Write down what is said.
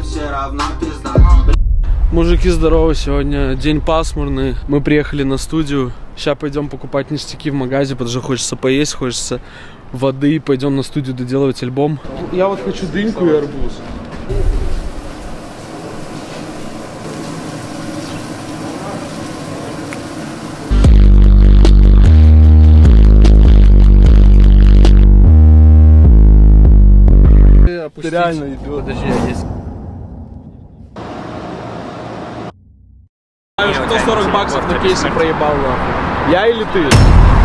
Мужики, здорово, сегодня день пасмурный, мы приехали на студию, сейчас пойдем покупать ништяки в магазе, потому что хочется поесть, хочется воды, пойдем на студию доделывать альбом. Я вот хочу дыньку и арбуз. Ты реально идет. Подожди, я есть. 140 баксов на кейсе проебал, нахуй. Я или ты?